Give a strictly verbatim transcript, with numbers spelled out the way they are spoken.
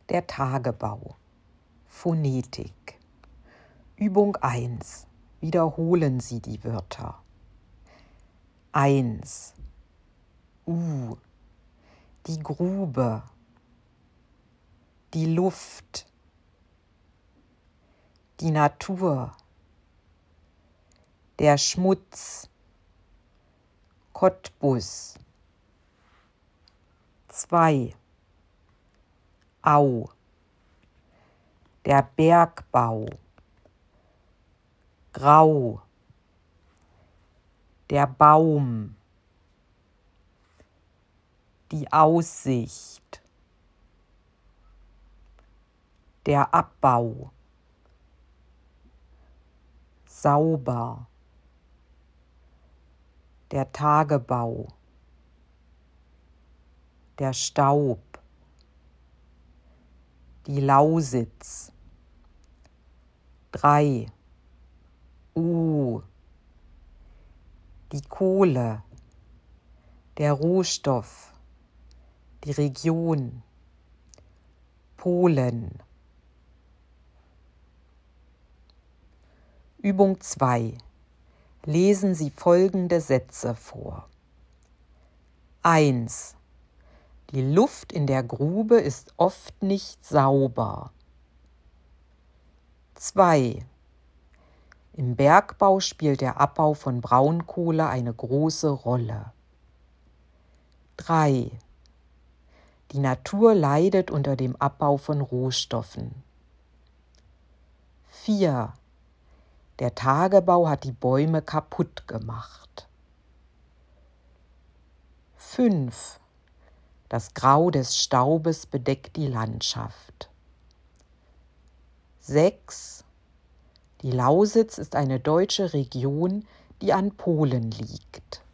Der Tagebau. Phonetik. Übung eins. Wiederholen Sie die Wörter. eins. U. Die Grube. Die Luft. Die Natur. Der Schmutz. Cottbus. zwei. Au. Der Bergbau. Grau. Der Baum. Die Aussicht. Der Abbau. Sauber. Der Tagebau. Der Staub. Die Lausitz. drei. U. Die Kohle. Der Rohstoff. Die Region. Polen. Übung zwei. Lesen Sie folgende Sätze vor. eins. Die Luft in der Grube ist oft nicht sauber. zwei. Im Bergbau spielt der Abbau von Braunkohle eine große Rolle. drei. Die Natur leidet unter dem Abbau von Rohstoffen. vier. Der Tagebau hat die Bäume kaputt gemacht. fünf. Das Grau des Staubes bedeckt die Landschaft. sechs. Die Lausitz ist eine deutsche Region, die an Polen liegt.